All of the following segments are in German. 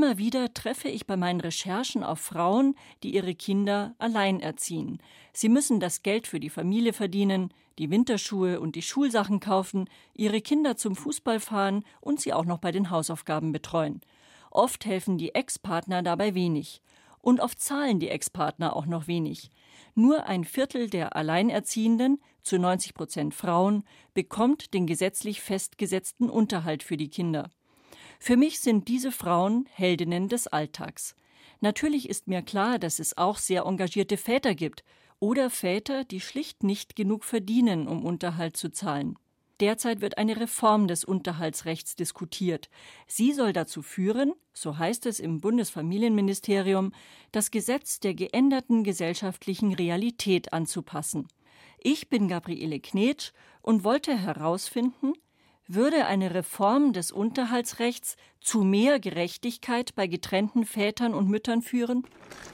Immer wieder treffe ich bei meinen Recherchen auf Frauen, die ihre Kinder allein erziehen. Sie müssen das Geld für die Familie verdienen, die Winterschuhe und die Schulsachen kaufen, ihre Kinder zum Fußball fahren und sie auch noch bei den Hausaufgaben betreuen. Oft helfen die Ex-Partner dabei wenig. Und oft zahlen die Ex-Partner auch noch wenig. Nur 1/4 der Alleinerziehenden, zu 90% Frauen, bekommt den gesetzlich festgesetzten Unterhalt für die Kinder. Für mich sind diese Frauen Heldinnen des Alltags. Natürlich ist mir klar, dass es auch sehr engagierte Väter gibt oder Väter, die schlicht nicht genug verdienen, um Unterhalt zu zahlen. Derzeit wird eine Reform des Unterhaltsrechts diskutiert. Sie soll dazu führen, so heißt es im Bundesfamilienministerium, das Gesetz der geänderten gesellschaftlichen Realität anzupassen. Ich bin Gabriele Knetsch und wollte herausfinden, würde eine Reform des Unterhaltsrechts zu mehr Gerechtigkeit bei getrennten Vätern und Müttern führen?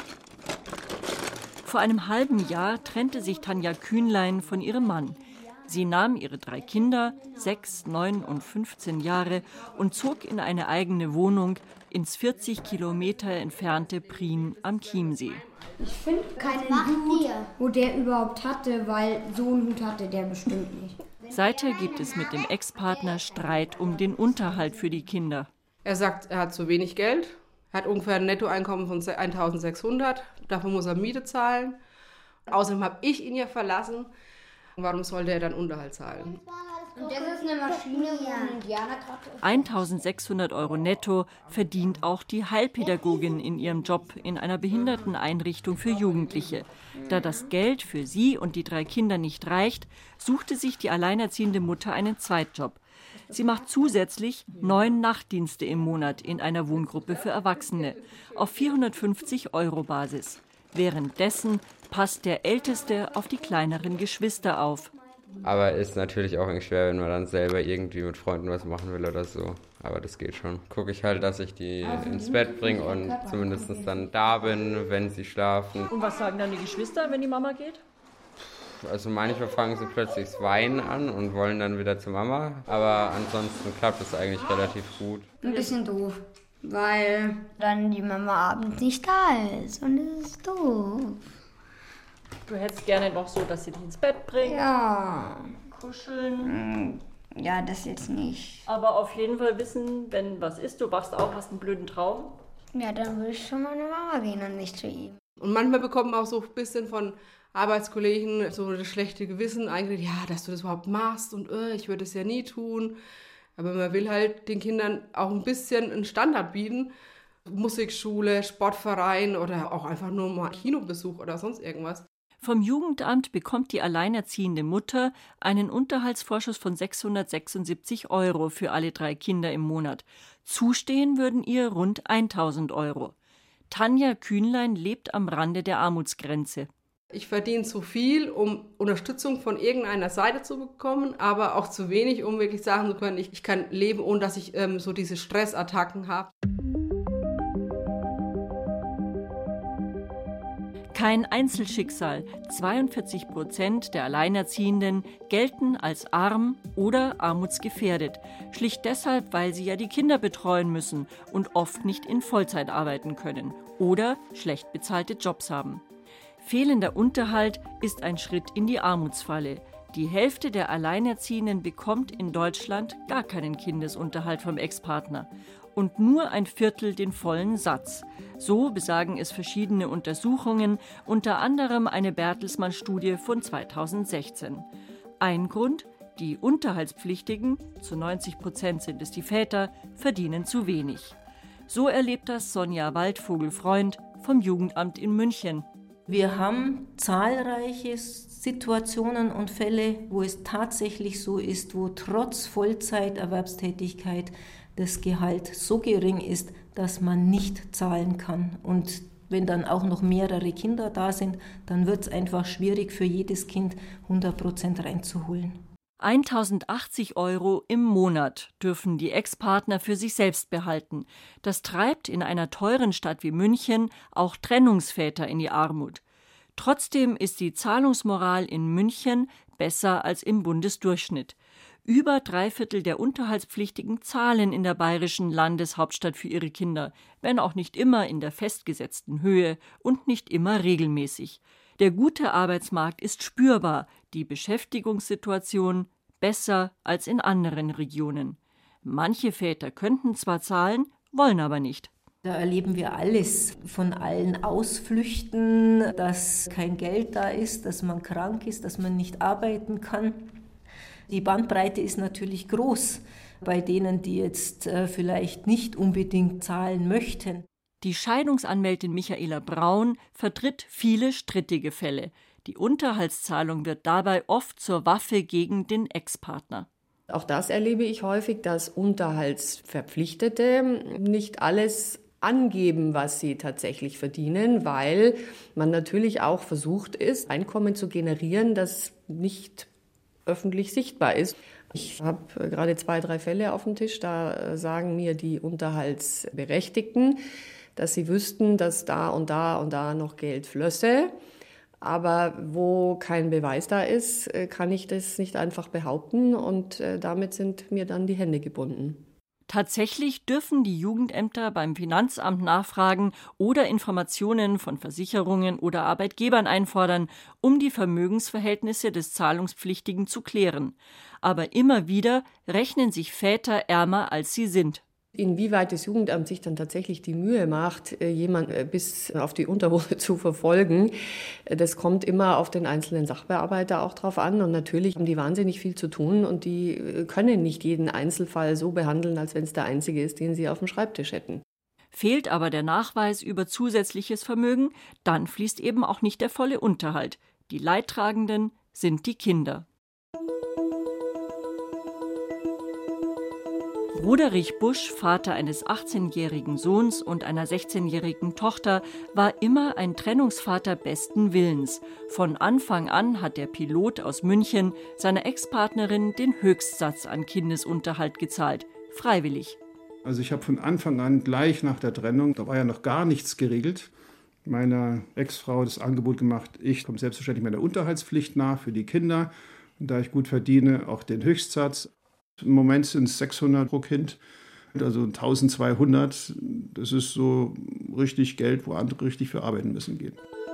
Vor einem halben Jahr trennte sich Tanja Kühnlein von ihrem Mann. Sie nahm ihre 3 Kinder, 6, 9 und 15 Jahre, und zog in eine eigene Wohnung ins 40 Kilometer entfernte Prien am Chiemsee. Ich finde keinen Hut, wo der überhaupt hatte, weil so einen Hut hatte der bestimmt nicht. Seither gibt es mit dem Ex-Partner Streit um den Unterhalt für die Kinder. Er sagt, er hat zu wenig Geld, er hat ungefähr ein Nettoeinkommen von 1.600, davon muss er Miete zahlen. Außerdem habe ich ihn ja verlassen. Warum sollte er dann Unterhalt zahlen? Und das ist eine Maschine, wo ein Indianer gerade 1.600 € netto verdient auch die Heilpädagogin in ihrem Job in einer Behinderteneinrichtung für Jugendliche. Da das Geld für sie und die 3 Kinder nicht reicht, suchte sich die alleinerziehende Mutter einen Zweitjob. Sie macht zusätzlich 9 Nachtdienste im Monat in einer Wohngruppe für Erwachsene auf 450 € Basis. Währenddessen passt der Älteste auf die kleineren Geschwister auf. Aber ist natürlich auch irgendwie schwer, wenn man dann selber irgendwie mit Freunden was machen will oder so. Aber das geht schon. Gucke ich halt, dass ich die ins Bett bringe und zumindest dann da bin, wenn sie schlafen. Und was sagen dann die Geschwister, wenn die Mama geht? Also manchmal fangen sie plötzlich das Weinen an und wollen dann wieder zur Mama. Aber ansonsten klappt es eigentlich relativ gut. ein bisschen doof, weil dann die Mama abends nicht da ist und das ist doof. Du hättest gerne noch so, dass sie dich ins Bett bringt, Ja, kuscheln. ja, das jetzt nicht. Aber auf jeden Fall wissen, wenn was ist, du wachst auf, hast einen blöden Traum. Ja, dann würde ich schon meine Mama gehen und nicht zu ihm. Und manchmal bekommt man auch so ein bisschen von Arbeitskollegen so das schlechte Gewissen eingeredet, ja, dass du das überhaupt machst und ich würde es ja nie tun. Aber man will halt den Kindern auch ein bisschen einen Standard bieten. Musikschule, Sportverein oder auch einfach nur mal Kinobesuch oder sonst irgendwas. Vom Jugendamt bekommt die alleinerziehende Mutter einen Unterhaltsvorschuss von 676 € für alle 3 Kinder im Monat. Zustehen würden ihr rund 1.000 €. Tanja Kühnlein lebt am Rande der Armutsgrenze. Ich verdiene zu viel, um Unterstützung von irgendeiner Seite zu bekommen, aber auch zu wenig, um wirklich sagen zu können, ich kann leben, ohne dass ich so diese Stressattacken habe. Kein Einzelschicksal. 42% der Alleinerziehenden gelten als arm oder armutsgefährdet. Schlicht deshalb, weil sie ja die Kinder betreuen müssen und oft nicht in Vollzeit arbeiten können oder schlecht bezahlte Jobs haben. Fehlender Unterhalt ist ein Schritt in die Armutsfalle. Die Hälfte der Alleinerziehenden bekommt in Deutschland gar keinen Kindesunterhalt vom Ex-Partner. Und nur 1/4 den vollen Satz. So besagen es verschiedene Untersuchungen, unter anderem eine Bertelsmann-Studie von 2016. Ein Grund: die Unterhaltspflichtigen, zu 90% sind es die Väter, verdienen zu wenig. So erlebt das Sonja Waldvogel-Freund vom Jugendamt in München. Wir haben zahlreiche Situationen und Fälle, wo es tatsächlich so ist, wo trotz Vollzeiterwerbstätigkeit das Gehalt so gering ist, dass man nicht zahlen kann. Und wenn dann auch noch mehrere Kinder da sind, dann wird es einfach schwierig für jedes Kind 100% reinzuholen. 1.080 € im Monat dürfen die Ex-Partner für sich selbst behalten. Das treibt in einer teuren Stadt wie München auch Trennungsväter in die Armut. Trotzdem ist die Zahlungsmoral in München besser als im Bundesdurchschnitt. Über 3/4 der Unterhaltspflichtigen zahlen in der bayerischen Landeshauptstadt für ihre Kinder, wenn auch nicht immer in der festgesetzten Höhe und nicht immer regelmäßig. Der gute Arbeitsmarkt ist spürbar, die Beschäftigungssituation besser als in anderen Regionen. Manche Väter könnten zwar zahlen, wollen aber nicht. Da erleben wir alles, von allen Ausflüchten, dass kein Geld da ist, dass man krank ist, dass man nicht arbeiten kann. Die Bandbreite ist natürlich groß bei denen, die jetzt vielleicht nicht unbedingt zahlen möchten. Die Scheidungsanwältin Michaela Braun vertritt viele strittige Fälle. Die Unterhaltszahlung wird dabei oft zur Waffe gegen den Ex-Partner. Auch das erlebe ich häufig, dass Unterhaltsverpflichtete nicht alles angeben, was sie tatsächlich verdienen, weil man natürlich auch versucht ist, Einkommen zu generieren, das nicht öffentlich sichtbar ist. Ich habe gerade 2, 3 Fälle auf dem Tisch, da sagen mir die Unterhaltsberechtigten, dass sie wüssten, dass da und da und da noch Geld flösse. Aber wo kein Beweis da ist, kann ich das nicht einfach behaupten und damit sind mir dann die Hände gebunden. Tatsächlich dürfen die Jugendämter beim Finanzamt nachfragen oder Informationen von Versicherungen oder Arbeitgebern einfordern, um die Vermögensverhältnisse des Zahlungspflichtigen zu klären. Aber immer wieder rechnen sich Väter ärmer, als sie sind. Inwieweit das Jugendamt sich dann tatsächlich die Mühe macht, jemanden bis auf die Unterhose zu verfolgen, das kommt immer auf den einzelnen Sachbearbeiter auch drauf an. Und natürlich haben die wahnsinnig viel zu tun und die können nicht jeden Einzelfall so behandeln, als wenn es der einzige ist, den sie auf dem Schreibtisch hätten. Fehlt aber der Nachweis über zusätzliches Vermögen, dann fließt eben auch nicht der volle Unterhalt. Die Leidtragenden sind die Kinder. Roderich Busch, Vater eines 18-jährigen Sohns und einer 16-jährigen Tochter, war immer ein Trennungsvater besten Willens. Von Anfang an hat der Pilot aus München seiner Ex-Partnerin den Höchstsatz an Kindesunterhalt gezahlt. Freiwillig. Also ich habe von Anfang an gleich nach der Trennung, da war ja noch gar nichts geregelt, meiner Ex-Frau das Angebot gemacht, ich komme selbstverständlich meiner Unterhaltspflicht nach für die Kinder. Und da ich gut verdiene, auch den Höchstsatz. Im Moment sind es 600 pro Kind, also 1200. Das ist so richtig Geld, wo andere richtig für arbeiten müssen gehen.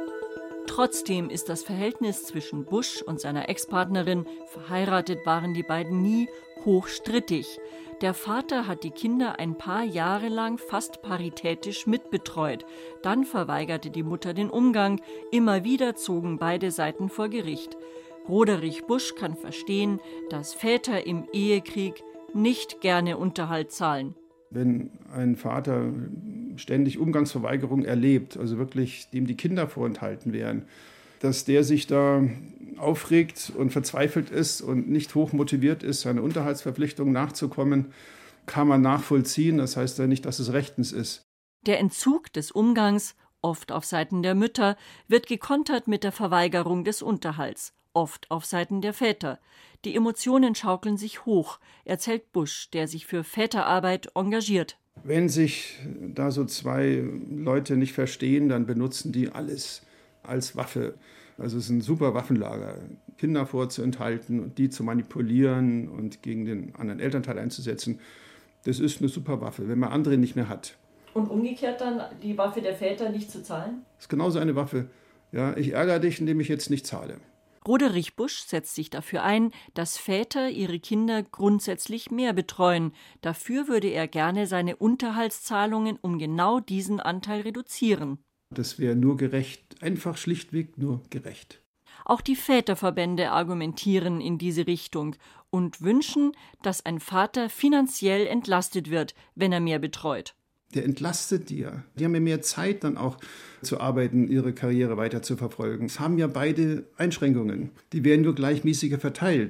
Trotzdem ist das Verhältnis zwischen Busch und seiner Ex-Partnerin, verheiratet waren die beiden nie, hochstrittig. Der Vater hat die Kinder ein paar Jahre lang fast paritätisch mitbetreut. Dann verweigerte die Mutter den Umgang. Immer wieder zogen beide Seiten vor Gericht. Roderich Busch kann verstehen, dass Väter im Ehekrieg nicht gerne Unterhalt zahlen. Wenn ein Vater ständig Umgangsverweigerung erlebt, also wirklich dem die Kinder vorenthalten werden, dass der sich da aufregt und verzweifelt ist und nicht hoch motiviert ist, seine Unterhaltsverpflichtungen nachzukommen, kann man nachvollziehen. Das heißt ja nicht, dass es rechtens ist. Der Entzug des Umgangs, oft auf Seiten der Mütter, wird gekontert mit der Verweigerung des Unterhalts, oft auf Seiten der Väter. Die Emotionen schaukeln sich hoch, erzählt Busch, der sich für Väterarbeit engagiert. Wenn sich da so 2 Leute nicht verstehen, dann benutzen die alles als Waffe. Also es ist ein super Waffenlager, Kinder vorzuenthalten und die zu manipulieren und gegen den anderen Elternteil einzusetzen. Das ist eine super Waffe, wenn man andere nicht mehr hat. Und umgekehrt dann die Waffe der Väter nicht zu zahlen? Das ist genauso eine Waffe. Ja, ich ärgere dich, indem ich jetzt nicht zahle. Roderich Busch setzt sich dafür ein, dass Väter ihre Kinder grundsätzlich mehr betreuen. Dafür würde er gerne seine Unterhaltszahlungen um genau diesen Anteil reduzieren. Das wäre nur gerecht, einfach schlichtweg nur gerecht. Auch die Väterverbände argumentieren in diese Richtung und wünschen, dass ein Vater finanziell entlastet wird, wenn er mehr betreut. Der entlastet die ja. Die haben ja mehr Zeit, dann auch zu arbeiten, ihre Karriere weiter zu verfolgen. Es haben ja beide Einschränkungen. Die werden nur gleichmäßiger verteilt.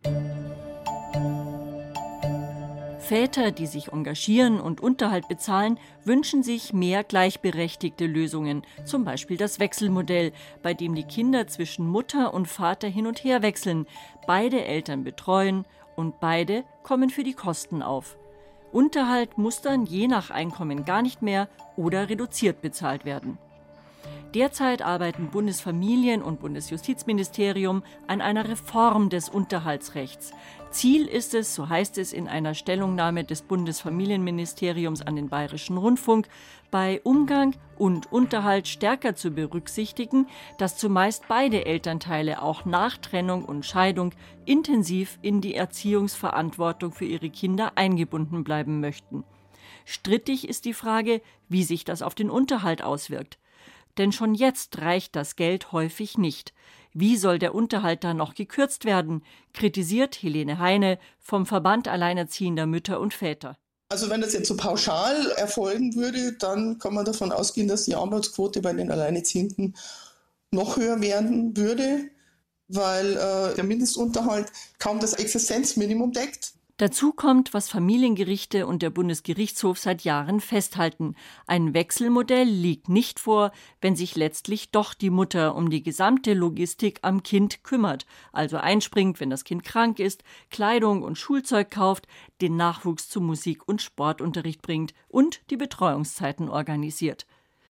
Väter, die sich engagieren und Unterhalt bezahlen, wünschen sich mehr gleichberechtigte Lösungen, zum Beispiel das Wechselmodell, bei dem die Kinder zwischen Mutter und Vater hin und her wechseln, beide Eltern betreuen und beide kommen für die Kosten auf. Unterhalt muss dann je nach Einkommen gar nicht mehr oder reduziert bezahlt werden. Derzeit arbeiten Bundesfamilien- und Bundesjustizministerium an einer Reform des Unterhaltsrechts. Ziel ist es, so heißt es in einer Stellungnahme des Bundesfamilienministeriums an den Bayerischen Rundfunk, bei Umgang und Unterhalt stärker zu berücksichtigen, dass zumeist beide Elternteile auch nach Trennung und Scheidung intensiv in die Erziehungsverantwortung für ihre Kinder eingebunden bleiben möchten. Strittig ist die Frage, wie sich das auf den Unterhalt auswirkt. Denn schon jetzt reicht das Geld häufig nicht. Wie soll der Unterhalt dann noch gekürzt werden, kritisiert Helene Heine vom Verband Alleinerziehender Mütter und Väter. Also wenn das jetzt so pauschal erfolgen würde, dann kann man davon ausgehen, dass die Armutsquote bei den Alleinerziehenden noch höher werden würde, weil der Mindestunterhalt kaum das Existenzminimum deckt. Dazu kommt, was Familiengerichte und der Bundesgerichtshof seit Jahren festhalten. Ein Wechselmodell liegt nicht vor, wenn sich letztlich doch die Mutter um die gesamte Logistik am Kind kümmert, also einspringt, wenn das Kind krank ist, Kleidung und Schulzeug kauft, den Nachwuchs zu Musik- und Sportunterricht bringt und die Betreuungszeiten organisiert.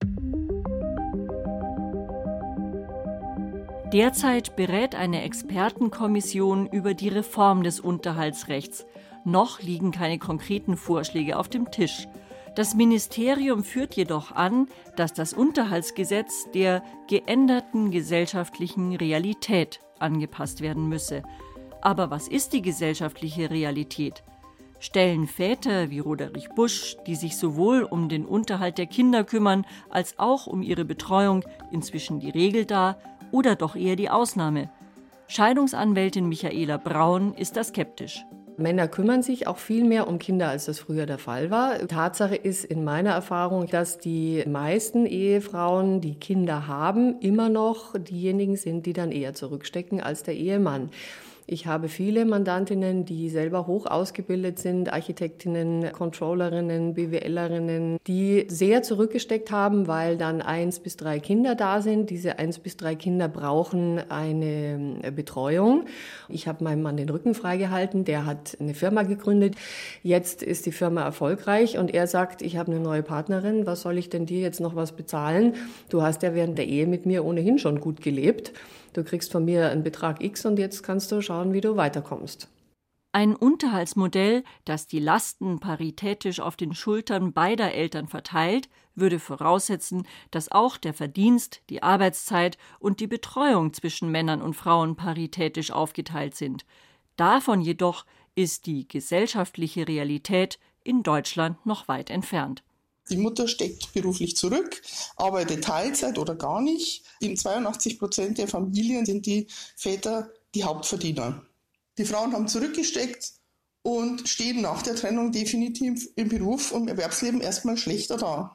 Derzeit berät eine Expertenkommission über die Reform des Unterhaltsrechts. Noch liegen keine konkreten Vorschläge auf dem Tisch. Das Ministerium führt jedoch an, dass das Unterhaltsgesetz der geänderten gesellschaftlichen Realität angepasst werden müsse. Aber was ist die gesellschaftliche Realität? Stellen Väter wie Roderich Busch, die sich sowohl um den Unterhalt der Kinder kümmern, als auch um ihre Betreuung, inzwischen die Regel dar oder doch eher die Ausnahme? Scheidungsanwältin Michaela Braun ist da skeptisch. Männer kümmern sich auch viel mehr um Kinder, als das früher der Fall war. Tatsache ist in meiner Erfahrung, dass die meisten Ehefrauen, die Kinder haben, immer noch diejenigen sind, die dann eher zurückstecken als der Ehemann. Ich habe viele Mandantinnen, die selber hoch ausgebildet sind, Architektinnen, Controllerinnen, BWLerinnen, die sehr zurückgesteckt haben, weil dann 1 bis 3 Kinder da sind. Diese 1 bis 3 Kinder brauchen eine Betreuung. Ich habe meinem Mann den Rücken freigehalten, der hat eine Firma gegründet. Jetzt ist die Firma erfolgreich und er sagt, ich habe eine neue Partnerin, was soll ich denn dir jetzt noch was bezahlen? Du hast ja während der Ehe mit mir ohnehin schon gut gelebt. Du kriegst von mir einen Betrag X und jetzt kannst du schauen, wie du weiterkommst. Ein Unterhaltsmodell, das die Lasten paritätisch auf den Schultern beider Eltern verteilt, würde voraussetzen, dass auch der Verdienst, die Arbeitszeit und die Betreuung zwischen Männern und Frauen paritätisch aufgeteilt sind. Davon jedoch ist die gesellschaftliche Realität in Deutschland noch weit entfernt. Die Mutter steckt beruflich zurück, arbeitet Teilzeit oder gar nicht. In 82% der Familien sind die Väter die Hauptverdiener. Die Frauen haben zurückgesteckt und stehen nach der Trennung definitiv im Beruf und im Erwerbsleben erstmal schlechter da.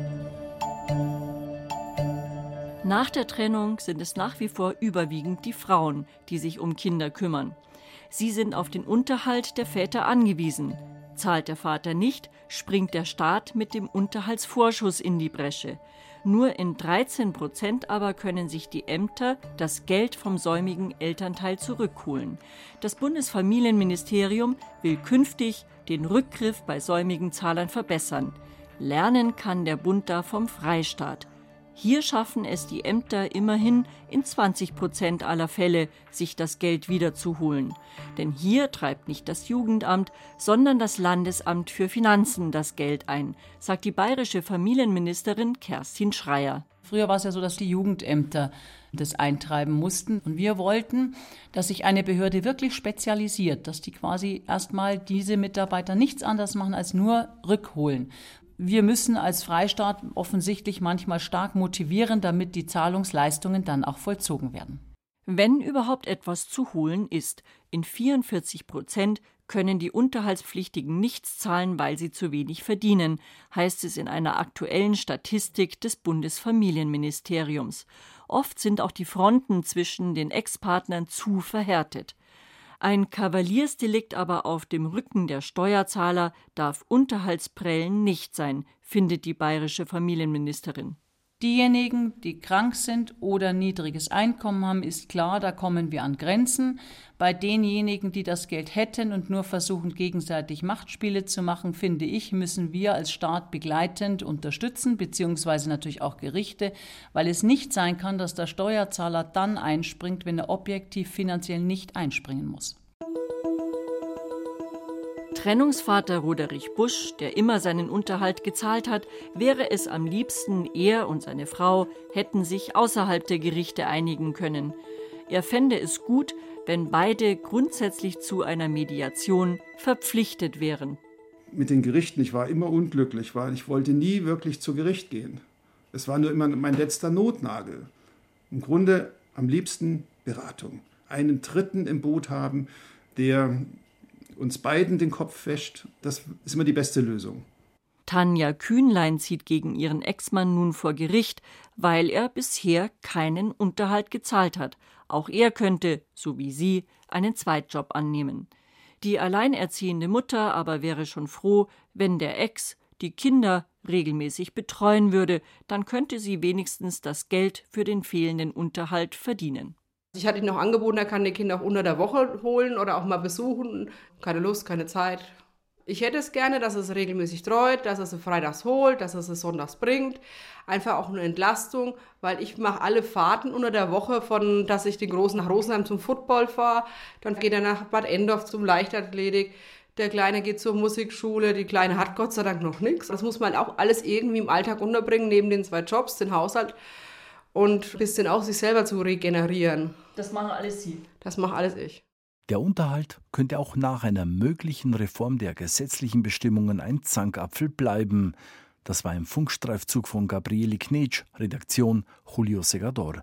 Nach der Trennung sind es nach wie vor überwiegend die Frauen, die sich um Kinder kümmern. Sie sind auf den Unterhalt der Väter angewiesen. Zahlt der Vater nicht, springt der Staat mit dem Unterhaltsvorschuss in die Bresche. Nur in 13% aber können sich die Ämter das Geld vom säumigen Elternteil zurückholen. Das Bundesfamilienministerium will künftig den Rückgriff bei säumigen Zahlern verbessern. Lernen kann der Bund da vom Freistaat. Hier schaffen es die Ämter immerhin in 20% aller Fälle, sich das Geld wiederzuholen. Denn hier treibt nicht das Jugendamt, sondern das Landesamt für Finanzen das Geld ein, sagt die bayerische Familienministerin Kerstin Schreier. Früher war es ja so, dass die Jugendämter das eintreiben mussten. Und wir wollten, dass sich eine Behörde wirklich spezialisiert, dass die quasi erstmal diese Mitarbeiter nichts anderes machen als nur rückholen. Wir müssen als Freistaat offensichtlich manchmal stark motivieren, damit die Zahlungsleistungen dann auch vollzogen werden. Wenn überhaupt etwas zu holen ist, in 44% können die Unterhaltspflichtigen nichts zahlen, weil sie zu wenig verdienen, heißt es in einer aktuellen Statistik des Bundesfamilienministeriums. Oft sind auch die Fronten zwischen den Ex-Partnern zu verhärtet. Ein Kavaliersdelikt aber auf dem Rücken der Steuerzahler darf Unterhaltsprellen nicht sein, findet die bayerische Familienministerin. Diejenigen, die krank sind oder niedriges Einkommen haben, ist klar, da kommen wir an Grenzen. Bei denjenigen, die das Geld hätten und nur versuchen, gegenseitig Machtspiele zu machen, finde ich, müssen wir als Staat begleitend unterstützen, beziehungsweise natürlich auch Gerichte, weil es nicht sein kann, dass der Steuerzahler dann einspringt, wenn er objektiv finanziell nicht einspringen muss. Trennungsvater Roderich Busch, der immer seinen Unterhalt gezahlt hat, wäre es am liebsten, er und seine Frau hätten sich außerhalb der Gerichte einigen können. Er fände es gut, wenn beide grundsätzlich zu einer Mediation verpflichtet wären. Mit den Gerichten, ich war immer unglücklich, weil ich wollte nie wirklich zu Gericht gehen. Es war nur immer mein letzter Notnagel. Im Grunde am liebsten Beratung. Einen Dritten im Boot haben, der uns beiden den Kopf wäscht, das ist immer die beste Lösung. Tanja Kühnlein zieht gegen ihren Ex-Mann nun vor Gericht, weil er bisher keinen Unterhalt gezahlt hat. Auch er könnte, so wie sie, einen Zweitjob annehmen. Die alleinerziehende Mutter aber wäre schon froh, wenn der Ex die Kinder regelmäßig betreuen würde, dann könnte sie wenigstens das Geld für den fehlenden Unterhalt verdienen. Ich hatte ihn noch angeboten, er kann die Kinder auch unter der Woche holen oder auch mal besuchen. Keine Lust, keine Zeit. Ich hätte es gerne, dass er es regelmäßig treut, dass er es freitags holt, dass er es sonntags bringt. Einfach auch eine Entlastung, weil ich mache alle Fahrten unter der Woche, von dass ich den Großen nach Rosenheim zum Football fahre. Dann geht er nach Bad Endorf zum Leichtathletik. Der Kleine geht zur Musikschule, die Kleine hat Gott sei Dank noch nichts. Das muss man auch alles irgendwie im Alltag unterbringen, neben den 2 Jobs, den Haushalt. Und ein bisschen auch sich selber zu regenerieren. Das machen alles Sie? Das mache alles ich. Der Unterhalt könnte auch nach einer möglichen Reform der gesetzlichen Bestimmungen ein Zankapfel bleiben. Das war ein Funkstreifzug von Gabriele Knetsch, Redaktion Julio Segador.